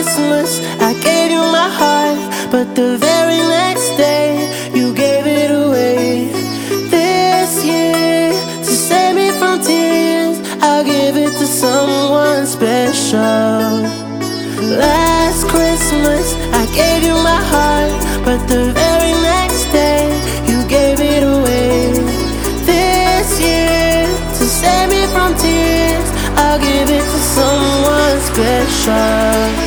Christmas, I gave you my heart, but the very next day, you gave it away. This year, to save me from tears, I'll give it to someone special. Last Christmas, I gave you my heart, but the very next day, you gave it away. This year, to save me from tears, I'll give it to someone special.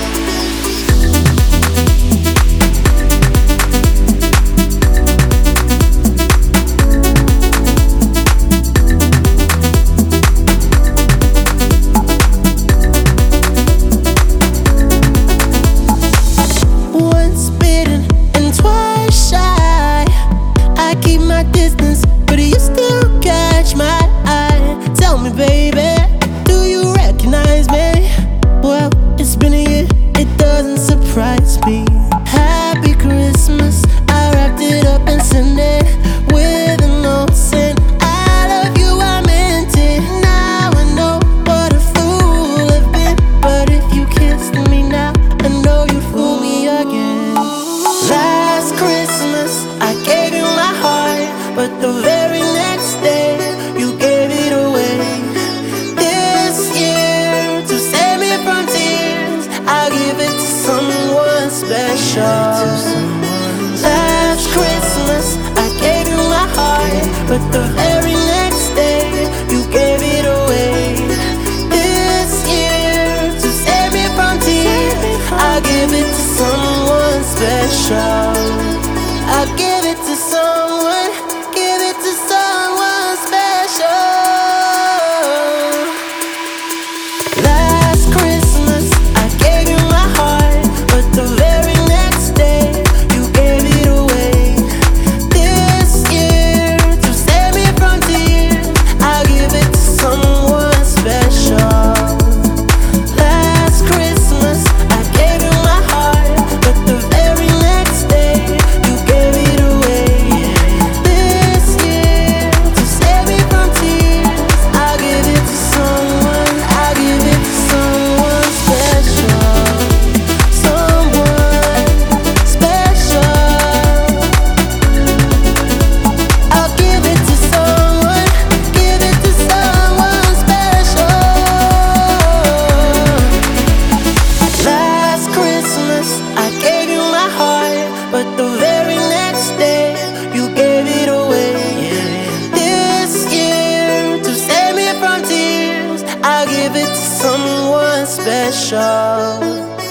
Baby, do you recognize me? Well, it's been a year, it doesn't surprise me. Happy Christmas, I wrapped it up and sent it with a note saying I love you, I meant it. Now I know what a fool I've been, but if you kissed me now, I know you'd fool me again. Last Christmas, I gave you my heart, but the very next day, you gave it away. Special. Last Christmas, I gave you my heart, but the very next day, you gave it away. This year, to save me from tears, I'll give it to someone special. I'll give it to someone, give it to someone special. Last Christmas, I gave you my heart, but the very next day, you gave it away. This year, to save me from tears, I'll give it to someone special. Last Christmas, I gave you my heart, but the very next day, you gave it away. This year, to save me from tears, I'll give it to someone, I'll give it to someone special. But the very next day, you gave it away. This year, to save me from tears, I'll give it to someone special.